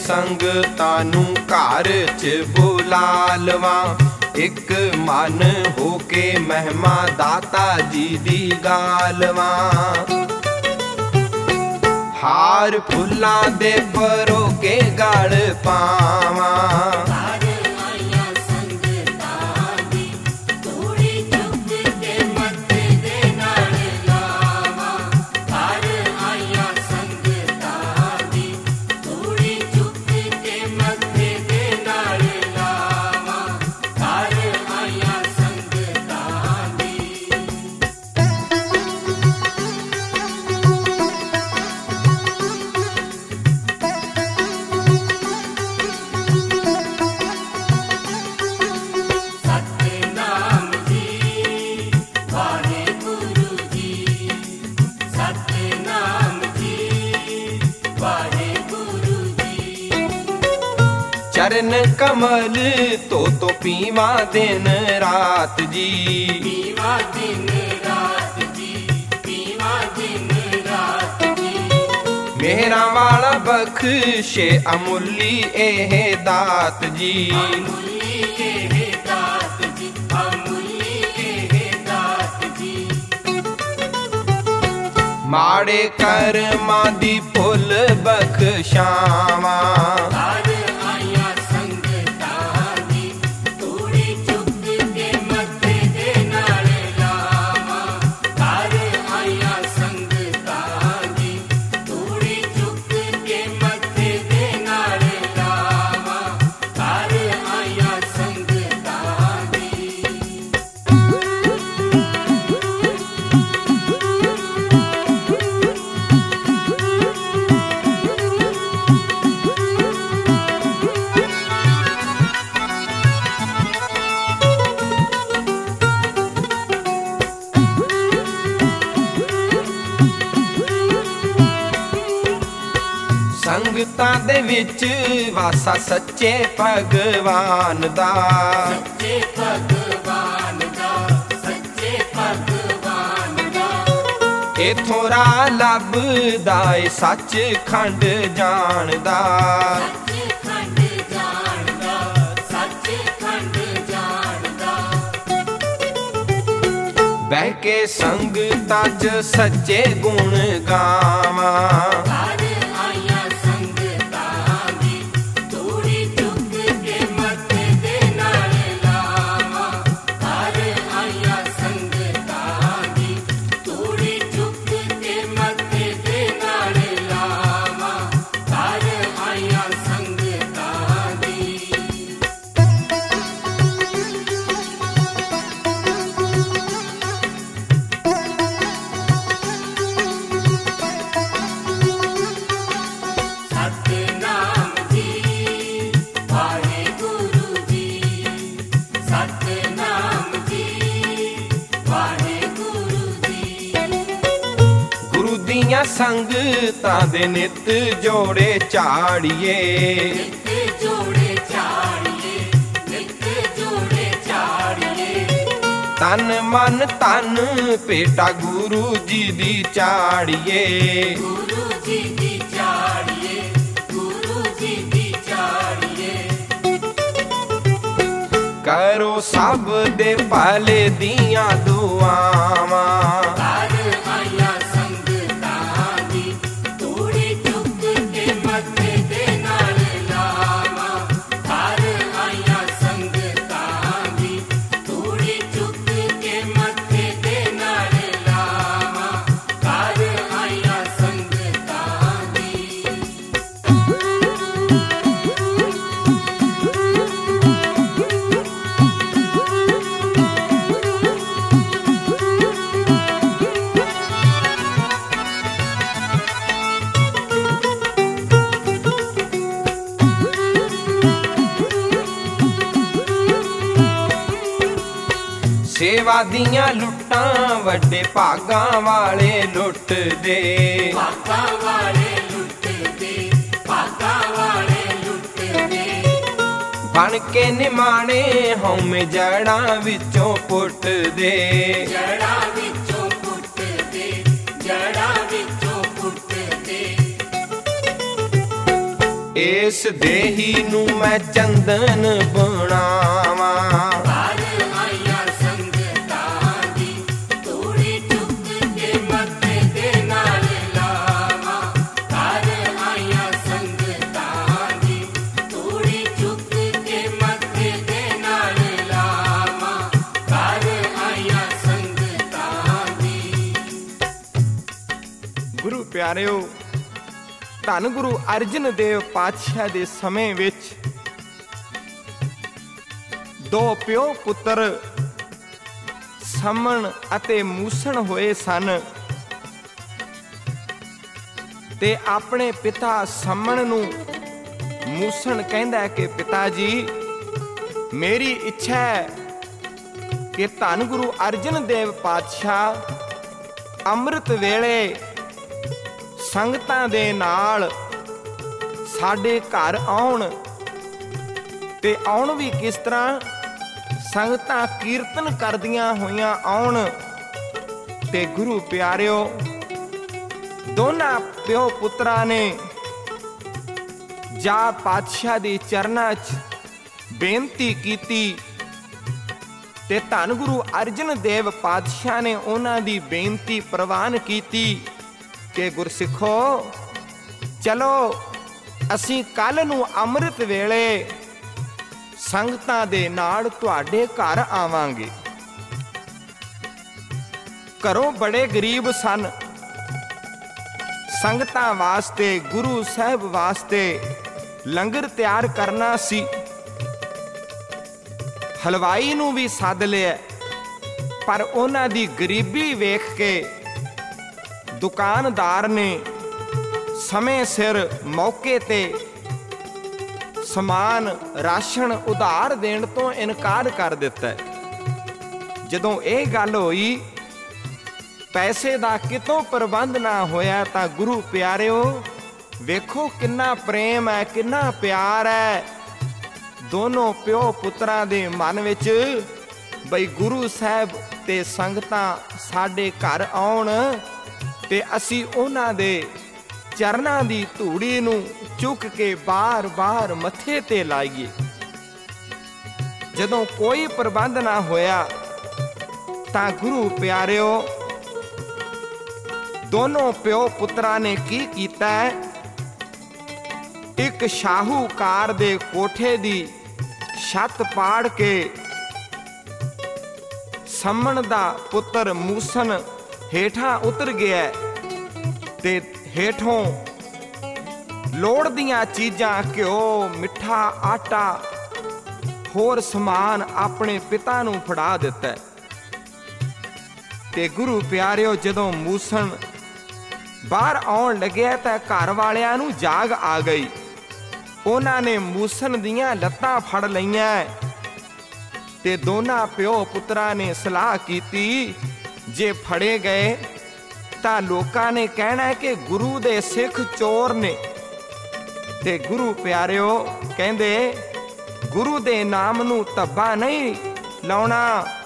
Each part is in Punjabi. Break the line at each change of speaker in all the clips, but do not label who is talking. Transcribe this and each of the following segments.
ਸੰਗਤਾਂ ਨੂੰ ਘਰ 'ਚ ਬੁਲਾ ਲਵਾਂ। ਇੱਕ ਮਨ ਹੋ ਕੇ ਮਹਿਮਾ ਦਾਤਾ ਜੀ ਦੀ ਗਾਲਵਾਂ। ਹਾਰ ਫੁੱਲਾਂ ਦੇ ਪਰੋ ਕੇ ਗਲ ਪਾਵਾਂ। चरण कमल तो पीवा दिन रात जी।
पीवा दिन रात जी, पीवा दिन रात जी।
मेहरा वाला बख्शे अमुली एह दात जी।
अमुली एह दात जी, अमुली एह दात जी।
माड़े कर्मां दी फुल बख्शावां। ਸੰਗਤਾਂ ਦੇ ਵਿੱਚ ਵਾਸਾ ਸੱਚੇ ਭਗਵਾਨ ਦਾ।
ਸੱਚੇ ਭਗਵਾਨ ਦਾ, ਸੱਚੇ ਭਗਵਾਨ ਦਾ।
ਇਥੋਂ ਰਾਹ ਲੱਭਦਾ ਏ ਸੱਚਖੰਡ ਜਾਣਦਾ।
ਸੱਚਖੰਡ ਜਾਣਦਾ, ਸੱਚਖੰਡ ਜਾਣਦਾ।
ਬਹਿ ਕੇ ਸੰਗਤਾਂ 'ਚ ਸੱਚੇ ਗੁਣ ਗਾਵਾਂ। ਸੰਗਤਾਂ ਦੇ ਨਿਤ ਜੋੜੇ ਝਾੜੀਏ।
ਨਿਤ ਜੋੜੇ ਝਾੜੀਏ, ਨਿਤ ਜੋੜੇ ਝਾੜੀਏ।
ਤਨ ਮਨ ਧਨ ਭੇਟਾ ਗੁਰੂ ਜੀ ਦੀ ਝਾੜੀਏ।
ਗੁਰੂ ਜੀ ਦੀ ਝਾੜੀਏ, ਗੁਰੂ ਜੀ ਦੀ ਝਾੜੀਏ।
ਕਰੋ ਸਭ ਦੇ ਭਲੇ ਦੀਆਂ ਦੁਆਵਾਂ। ਸੇਵਾ ਦੀਆਂ ਲੁੱਟਾਂ ਵੱਡੇ ਭਾਗਾਂ ਵਾਲੇ ਲੁੱਟਦੇ।
ਭਾਗਾਂ ਵਾਲੇ ਲੁੱਟਦੇ, ਭਾਗਾਂ ਵਾਲੇ ਲੁੱਟਦੇ।
ਬਣ ਕੇ ਨਿਮਾਣੇ ਹਉਮੈ ਜੜਾਂ ਵਿੱਚੋਂ ਪੁੱਟਦੇ।
ਜੜਾਂ ਵਿੱਚੋਂ ਪੁੱਟਦੇ, ਜੜਾਂ ਵਿੱਚੋਂ ਪੁੱਟਦੇ।
ਇਸ ਦੇਹੀ ਨੂੰ ਮੈਂ ਚੰਦਨ ਬਣਾਵਾਂ।
ਘਰ ਆਈਆਂ ਸੰਗਤਾਂ ਦੀ ਤੂੜੀ ਚੁੱਕ ਕੇ ਮੱਥੇ ਦੇ ਨਾਲ ਲਾਵਾਂ। ਘਰ ਆਈਆਂ ਸੰਗਤਾਂ ਦੀ ਤੂੜੀ ਚੁੱਕ ਕੇ ਮੱਥੇ ਦੇ ਨਾਲ ਲਾਵਾਂ। ਘਰ ਆਈਆਂ ਸੰਗਤਾਂ ਦੀ।
ਗੁਰੂ ਪਿਆਰਿਓ, ਧੰਨ ਗੁਰੂ ਅਰਜਨ ਦੇਵ ਪਾਤਸ਼ਾਹ ਦੇ ਸਮੇਂ ਵਿੱਚ ਦੋ ਪਿਓ ਪੁੱਤਰ ਸਮਣ ਅਤੇ ਮੂਸਣ ਹੋਏ ਸਨ ਤੇ ਆਪਣੇ ਪਿਤਾ ਸਮਣ ਨੂੰ ਮੂਸਣ ਕਹਿੰਦਾ ਕਿ ਪਿਤਾ ਜੀ, ਮੇਰੀ ਇੱਛਾ ਹੈ ਕਿ ਧੰਨ ਗੁਰੂ ਅਰਜਨ ਦੇਵ ਪਾਤਸ਼ਾਹ ਅੰਮ੍ਰਿਤ ਵੇਲੇ ਸੰਗਤਾਂ ਦੇ ਨਾਲ ਸਾਡੇ ਘਰ ਆਉਣ, ਤੇ ਆਉਣ ਵੀ ਕਿਸ ਤਰ੍ਹਾਂ? ਸੰਗਤਾਂ ਕੀਰਤਨ ਕਰਦੀਆਂ ਹੋਈਆਂ ਆਉਣ। ਤੇ ਗੁਰੂ ਪਿਆਰਿਓ, ਦੋਨਾਂ ਪਿਓ ਪੁੱਤਰਾਂ ਨੇ ਜਾ ਪਾਤਸ਼ਾਹ ਦੇ ਚਰਨਾਂ 'ਚ ਬੇਨਤੀ ਕੀਤੀ ਤੇ ਧੰਨ ਗੁਰੂ ਅਰਜਨ ਦੇਵ ਪਾਤਸ਼ਾਹ ਨੇ ਉਹਨਾਂ ਦੀ ਬੇਨਤੀ ਪ੍ਰਵਾਨ ਕੀਤੀ ਕਿ ਗੁਰਸਿੱਖੋ, ਚਲੋ ਅਸੀਂ ਕੱਲ ਨੂੰ ਅੰਮ੍ਰਿਤ ਵੇਲੇ ਸੰਗਤਾਂ ਦੇ ਨਾਲ ਤੁਹਾਡੇ ਘਰ ਆਵਾਂਗੇ। ਘਰੋਂ ਬੜੇ ਗਰੀਬ ਸਨ, ਸੰਗਤਾਂ ਵਾਸਤੇ, ਗੁਰੂ ਸਾਹਿਬ ਵਾਸਤੇ ਲੰਗਰ ਤਿਆਰ ਕਰਨਾ ਸੀ। ਹਲਵਾਈ ਨੂੰ ਵੀ ਸੱਦ ਲਿਆ, ਪਰ ਉਹਨਾਂ ਦੀ ਗਰੀਬੀ ਵੇਖ ਕੇ ਦੁਕਾਨਦਾਰ ਨੇ ਸਮੇਂ ਸਿਰ ਮੌਕੇ ਤੇ ਸਮਾਨ ਰਾਸ਼ਨ ਉਧਾਰ ਦੇਣ ਤੋਂ ਇਨਕਾਰ ਕਰ ਦਿੱਤਾ। ਜਦੋਂ ਇਹ ਗੱਲ ਹੋਈ, ਪੈਸੇ ਦਾ ਕਿਤੋਂ ਪ੍ਰਬੰਧ ਨਾ ਹੋਇਆ, ਤਾਂ ਗੁਰੂ ਪਿਆਰਿਓ ਵੇਖੋ ਕਿੰਨਾ ਪ੍ਰੇਮ ਹੈ, ਕਿੰਨਾ ਪਿਆਰ ਹੈ ਦੋਨੋਂ ਪਿਓ ਪੁੱਤਰਾਂ ਦੇ ਮਨ ਵਿੱਚ, ਬਈ ਗੁਰੂ ਸਾਹਿਬ ਤੇ ਸੰਗਤਾਂ ਸਾਡੇ ਘਰ ਆਉਣ ਤੇ ਅਸੀਂ ਉਹਨਾਂ ਦੇ ਚਰਨਾਂ ਦੀ ਧੂੜੀ ਨੂੰ ਚੁੱਕ ਕੇ ਬਾਰ-ਬਾਰ ਮੱਥੇ ਤੇ ਲਾਈਏ। ਜਦੋਂ ਕੋਈ ਪ੍ਰਬੰਧ ਨਾ ਹੋਇਆ ਤਾਂ ਗੁਰੂ ਪਿਆਰਿਓ ਦੋਨੋਂ ਪਿਓ ਪੁੱਤਰਾਂ ਨੇ ਕੀ ਕੀਤਾ? ਇੱਕ ਸ਼ਾਹੂਕਾਰ ਦੇ ਕੋਠੇ ਦੀ ਛੱਤ ਪਾੜ ਕੇ ਸਮਣ ਦਾ ਪੁੱਤਰ ਮੂਸਣ ਹੇਠਾਂ ਉਤਰ ਗਿਆ ਤੇ ਹੇਠੋਂ ਲੋੜ ਦੀਆਂ ਚੀਜ਼ਾਂ, ਘਿਓ, ਮਿੱਠਾ, ਆਟਾ, ਹੋਰ ਸਮਾਨ ਆਪਣੇ ਪਿਤਾ ਨੂੰ ਫੜਾ ਦਿੱਤਾ। ਤੇ ਗੁਰੂ ਪਿਆਰਿਓ, ਜਦੋਂ ਮੂਸਣ ਬਾਹਰ ਆਉਣ ਲੱਗਿਆ ਤਾਂ ਘਰ ਵਾਲਿਆਂ ਨੂੰ ਜਾਗ ਆ ਗਈ। ਉਹਨਾਂ ਨੇ ਮੂਸਣ ਦੀਆਂ ਲੱਤਾਂ ਫੜ ਲਈਆਂ ਤੇ ਦੋਨਾਂ ਪਿਓ ਪੁੱਤਰਾਂ ਨੇ ਸਲਾਹ ਕੀਤੀ, ਜੇ ਫੜੇ ਗਏ ਤਾਂ ਲੋਕਾਂ ਨੇ ਕਹਿਣਾ ਕਿ ਗੁਰੂ ਦੇ ਸਿੱਖ ਚੋਰ ਨੇ। ਤੇ ਗੁਰੂ ਪਿਆਰਿਓ ਕਹਿੰਦੇ, ਗੁਰੂ ਦੇ ਨਾਮ ਨੂੰ ਧੱਬਾ ਨਹੀਂ ਲਾਉਣਾ।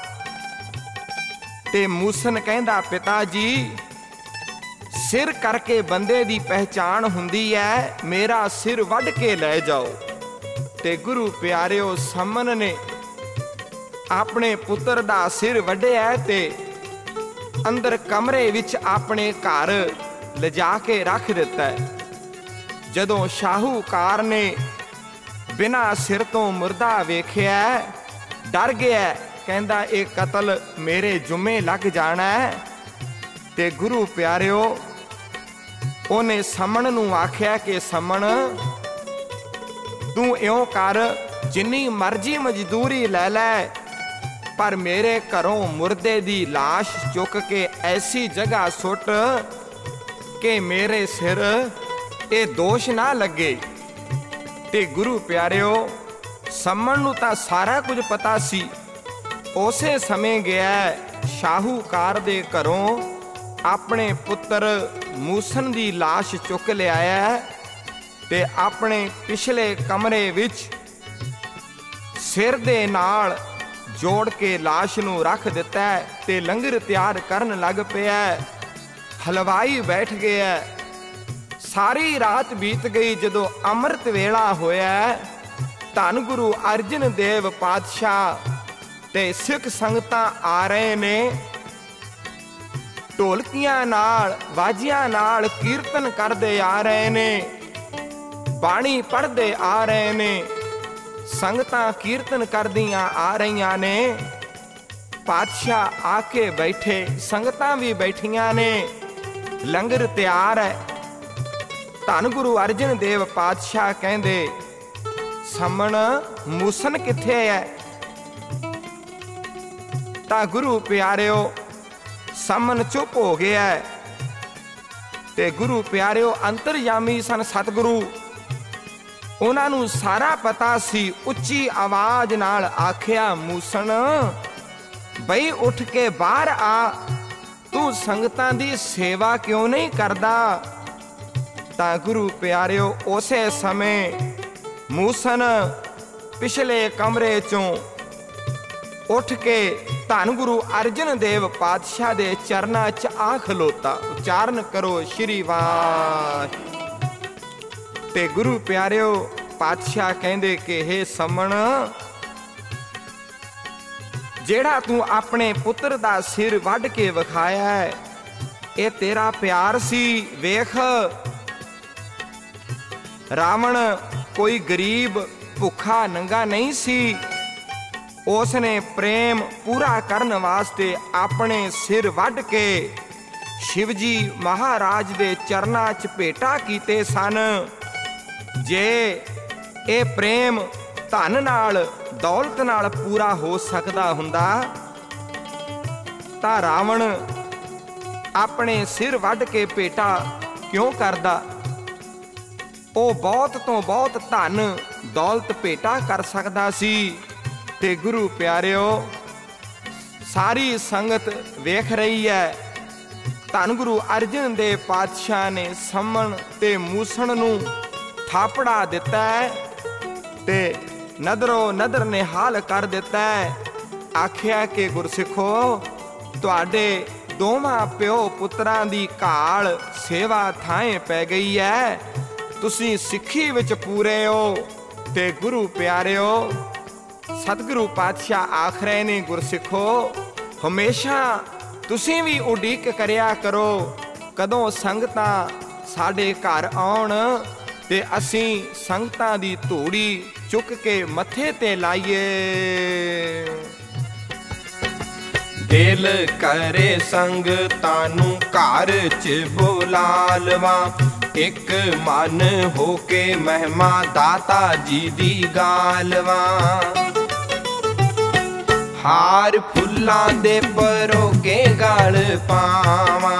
ਤੇ ਮੂਸਣ ਕਹਿੰਦਾ, ਪਿਤਾ ਜੀ, ਸਿਰ ਕਰਕੇ ਬੰਦੇ ਦੀ ਪਹਿਚਾਣ ਹੁੰਦੀ ਹੈ, ਮੇਰਾ ਸਿਰ ਵੱਢ ਕੇ ਲੈ ਜਾਓ। ਤੇ ਗੁਰੂ ਪਿਆਰਿਓ ਸਮਨ ਨੇ ਆਪਣੇ ਪੁੱਤਰ ਦਾ ਸਿਰ ਵੱਢਿਆ ਤੇ ਅੰਦਰ ਕਮਰੇ ਵਿੱਚ ਆਪਣੇ ਘਰ ਲਿਜਾ ਕੇ ਰੱਖ ਦਿੱਤਾ। ਜਦੋਂ ਸ਼ਾਹੂਕਾਰ ਨੇ ਬਿਨਾਂ ਸਿਰ ਤੋਂ ਮੁਰਦਾ ਵੇਖਿਆ, ਡਰ ਗਿਆ, ਕਹਿੰਦਾ ਇਹ ਕਤਲ ਮੇਰੇ ਜੁਮੇ ਲੱਗ ਜਾਣਾ। ਤੇ ਗੁਰੂ ਪਿਆਰਿਓ ਉਹਨੇ ਸਮਣ ਨੂੰ ਆਖਿਆ ਕਿ ਸਮਣ, ਤੂੰ ਇਉਂ ਕਰ, ਜਿੰਨੀ ਮਰਜ਼ੀ ਮਜ਼ਦੂਰੀ ਲੈ ਲੈ, ਪਰ ਮੇਰੇ ਘਰੋਂ ਮੁਰਦੇ ਦੀ ਲਾਸ਼ ਚੁੱਕ ਕੇ ਐਸੀ ਜਗ੍ਹਾ ਸੁੱਟ ਕਿ ਮੇਰੇ ਸਿਰ ਇਹ ਦੋਸ਼ ਨਾ ਲੱਗੇ। ਤੇ ਗੁਰੂ ਪਿਆਰਿਓ ਸਮਣ ਨੂੰ ਤਾਂ ਸਾਰਾ ਕੁਝ ਪਤਾ ਸੀ। ਉਸੇ ਸਮੇਂ ਗਿਆ ਸ਼ਾਹੂਕਾਰ ਦੇ ਘਰੋਂ ਆਪਣੇ ਪੁੱਤਰ ਮੂਸਣ ਦੀ ਲਾਸ਼ ਚੁੱਕ ਲਿਆਇਆ ਤੇ ਆਪਣੇ ਪਿਛਲੇ ਕਮਰੇ ਵਿੱਚ ਸਿਰ ਦੇ ਨਾਲ ਜੋੜ ਕੇ ਲਾਸ਼ ਨੂੰ ਰੱਖ ਦਿੱਤਾ ਤੇ ਲੰਗਰ ਤਿਆਰ ਕਰਨ ਲੱਗ ਪਿਆ। ਹਲਵਾਈ ਬੈਠ ਗਿਆ, ਸਾਰੀ ਰਾਤ ਬੀਤ ਗਈ। ਜਦੋਂ ਅੰਮ੍ਰਿਤ ਵੇਲਾ ਹੋਇਆ, ਧੰਨ ਗੁਰੂ ਅਰਜਨ ਦੇਵ ਪਾਤਸ਼ਾਹ ਤੇ ਸਿੱਖ ਸੰਗਤਾਂ ਆ ਰਹੇ ਨੇ, ਢੋਲਕੀਆਂ ਨਾਲ ਬਾਜੀਆਂ ਨਾਲ ਕੀਰਤਨ ਕਰਦੇ ਆ ਰਹੇ ਨੇ, ਬਾਣੀ ਪੜ੍ਹਦੇ ਆ ਰਹੇ ਨੇ, ਸੰਗਤਾਂ ਕੀਰਤਨ ਕਰਦੀਆਂ ਆ ਰਹੀਆਂ ਨੇ। ਪਾਤਸ਼ਾਹ ਆ ਕੇ ਬੈਠੇ, ਸੰਗਤਾਂ ਵੀ ਬੈਠੀਆਂ ਨੇ, ਲੰਗਰ ਤਿਆਰ ਹੈ। ਧੰਨ ਗੁਰੂ ਅਰਜਨ ਦੇਵ ਪਾਤਸ਼ਾਹ ਕਹਿੰਦੇ, ਸਮਣ ਮੂਸਨ ਕਿੱਥੇ ਹੈ? ਤਾਂ ਗੁਰੂ ਪਿਆਰਿਓ ਸਮਨ ਚੁੱਪ ਹੋ ਗਿਆ। ਤੇ ਗੁਰੂ ਪਿਆਰਿਓ ਅੰਤਰਯਾਮੀ ਸਨ ਸਤਿਗੁਰੂ, ਉਹਨਾਂ ਨੂੰ ਸਾਰਾ ਪਤਾ ਸੀ। ਉੱਚੀ ਆਵਾਜ਼ ਨਾਲ ਆਖਿਆ, ਮੂਸਣ ਬਈ ਉੱਠ ਕੇ ਬਾਹਰ ਆ, ਤੂੰ ਸੰਗਤਾਂ ਦੀ ਸੇਵਾ ਕਿਉਂ ਨਹੀਂ ਕਰਦਾ? ਤਾਂ ਗੁਰੂ ਪਿਆਰਿਓ ਉਸੇ ਸਮੇਂ ਮੂਸਣ ਪਿਛਲੇ ਕਮਰੇ ਚੋਂ ਉੱਠ ਕੇ ਧੰਨ ਗੁਰੂ ਅਰਜਨ ਦੇਵ ਪਾਤਸ਼ਾਹ ਦੇ ਚਰਨਾਂ 'ਚ ਆ ਖਲੋਤਾ। ਉਚਾਰਨ ਕਰੋ ਸ਼੍ਰੀ ਵਾਹਿਗੁਰੂ। ਤੇ ਗੁਰੂ ਪਿਆਰਿਓ ਪਾਤਸ਼ਾਹ ਕਹਿੰਦੇ ਕਿ ਹੇ ਸਮਣ, ਜਿਹੜਾ ਤੂੰ ਆਪਣੇ ਪੁੱਤਰ ਦਾ ਸਿਰ ਵੱਢ ਕੇ ਵਿਖਾਇਆ ਹੈ, ਇਹ ਤੇਰਾ ਪਿਆਰ ਸੀ। ਵੇਖ, ਰਾਵਣ ਕੋਈ ਗਰੀਬ ਭੁੱਖਾ ਨੰਗਾ ਨਹੀਂ ਸੀ। ਉਸ ਨੇ ਪ੍ਰੇਮ ਪੂਰਾ ਕਰਨ ਵਾਸਤੇ ਆਪਣੇ ਸਿਰ ਵੱਢ ਕੇ ਸ਼ਿਵਜੀ ਮਹਾਰਾਜ ਦੇ ਚਰਨਾਂ 'ਚ ਭੇਟਾ ਕੀਤੇ ਸਨ। ਜੇ ਇਹ ਪ੍ਰੇਮ ਧਨ ਨਾਲ ਦੌਲਤ ਨਾਲ ਪੂਰਾ ਹੋ ਸਕਦਾ ਹੁੰਦਾ ਤਾਂ ਰਾਵਣ ਆਪਣੇ ਸਿਰ ਵੱਢ ਕੇ ਭੇਟਾ ਕਿਉਂ ਕਰਦਾ? ਉਹ ਬਹੁਤ ਤੋਂ ਬਹੁਤ ਧਨ ਦੌਲਤ ਭੇਟਾ ਕਰ ਸਕਦਾ ਸੀ। ਤੇ ਗੁਰੂ ਪਿਆਰਿਓ ਸਾਰੀ ਸੰਗਤ ਵੇਖ ਰਹੀ ਹੈ। ਧੰਨ ਗੁਰੂ ਅਰਜਨ ਦੇਵ ਪਾਤਸ਼ਾਹ ਨੇ ਸਮਣ ਤੇ ਮੂਸਣ ਨੂੰ ਥਾਪੜਾ ਦਿੱਤਾ ਤੇ ਨਦਰੋ ਨਦਰ ਨਿਹਾਲ ਕਰ ਦਿੱਤਾ। ਆਖਿਆ ਕਿ ਗੁਰਸਿੱਖੋ, ਤੁਹਾਡੇ ਦੋਵਾਂ ਪਿਓ ਪੁੱਤਰਾਂ ਦੀ ਘਾਲ ਸੇਵਾ ਥਾਂ ਪੈ ਗਈ ਹੈ। ਤੁਸੀਂ ਸਿੱਖੀ ਵਿੱਚ ਪੂਰੇ ਹੋ। ਤੇ ਗੁਰੂ ਪਿਆਰਿਓ ਸਤਿਗੁਰੂ ਪਾਤਸ਼ਾਹ ਆਖ ਰਹੇ ਨੇ, ਗੁਰਸਿੱਖੋ ਹਮੇਸ਼ਾ ਤੁਸੀਂ ਵੀ ਉਡੀਕ ਕਰਿਆ ਕਰੋ ਕਦੋਂ ਸੰਗਤਾਂ ਸਾਡੇ ਘਰ ਆਉਣ ਤੇ ਅਸੀਂ ਸੰਗਤਾਂ ਦੀ ਧੂੜੀ ਚੁੱਕ ਕੇ ਮੱਥੇ ਤੇ ਲਾਈਏ। ਦਿਲ ਕਰੇ ਸੰਗਤਾਂ ਨੂੰ ਘਰ 'ਚ ਬੁਲਾ ਲਵਾਂ, ਇੱਕ ਮਨ ਹੋ ਕੇ ਮਹਿਮਾ ਦਾਤਾ ਜੀ ਦੀ ਗਾਲਵਾਂ। ਹਾਰ ਫੁੱਲਾਂ ਦੇ ਪਰੋਗੇ ਗਲ ਪਾਵਾਂ,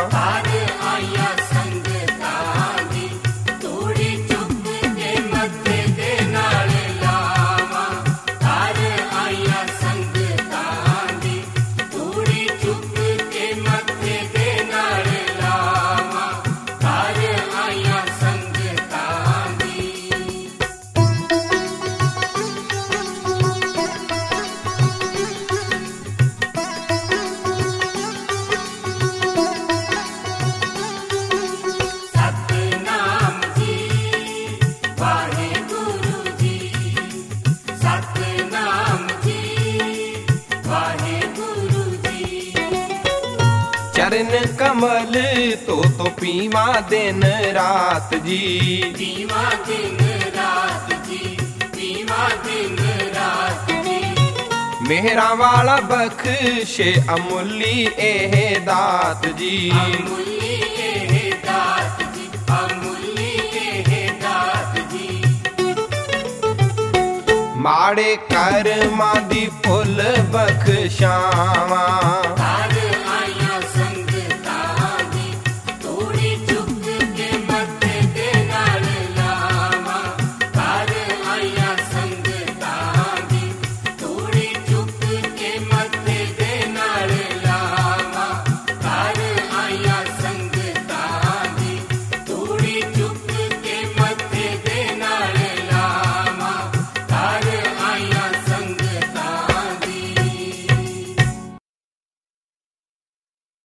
ਚਰਨ ਕਮਲ ਤੋ ਪੀਵਾ ਦਿਨ ਰਾਤ ਜੀ,
ਪੀਵਾ ਦਿਨ ਰਾਤ ਜੀ, ਪੀਵਾ ਦਿਨ ਰਾਤ ਜੀ।
ਮੇਹਰਾਂ ਵਾਲਾ ਬਖਸ਼ੇ ਅਮੁੱਲੀ ਇਹ ਦਾਤ ਜੀ,
ਅਮੁੱਲੀ ਇਹ ਦਾਤ ਜੀ, ਅਮੁੱਲੀ ਇਹ ਦਾਤ ਜੀ।
ਮਾੜੇ ਕਰਮਾਂ ਦੀ ਫੁੱਲ ਬਖਸ਼ਾਵਾਂ,